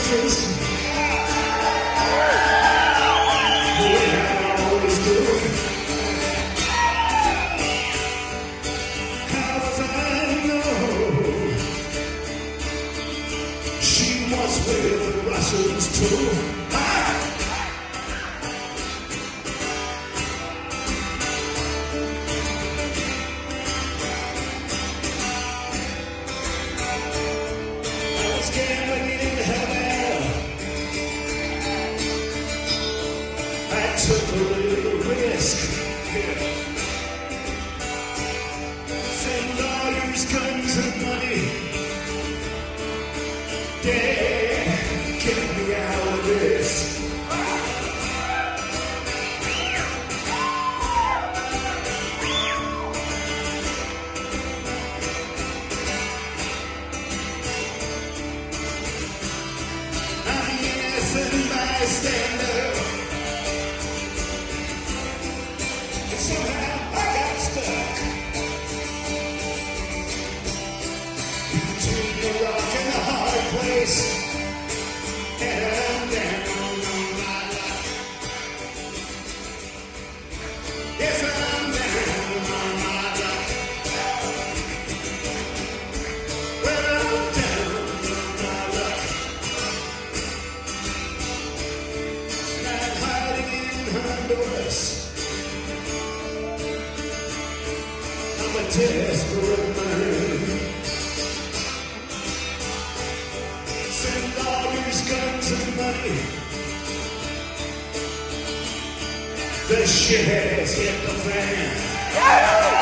Texas. The way I always do. How was I know she was with the Russians too? Took a little risk. Send lawyers, guns, and money. Dad, get me out of this. I'm an innocent bystander. Somehow I got stuck between the rock and the hard place, and I'm down on my luck. Yes, I'm down on my luck. Well, I'm down on my luck. Not hiding in Honduras. I'm a desperate man. Send lawyers, guns, and money. The shit has hit the fan.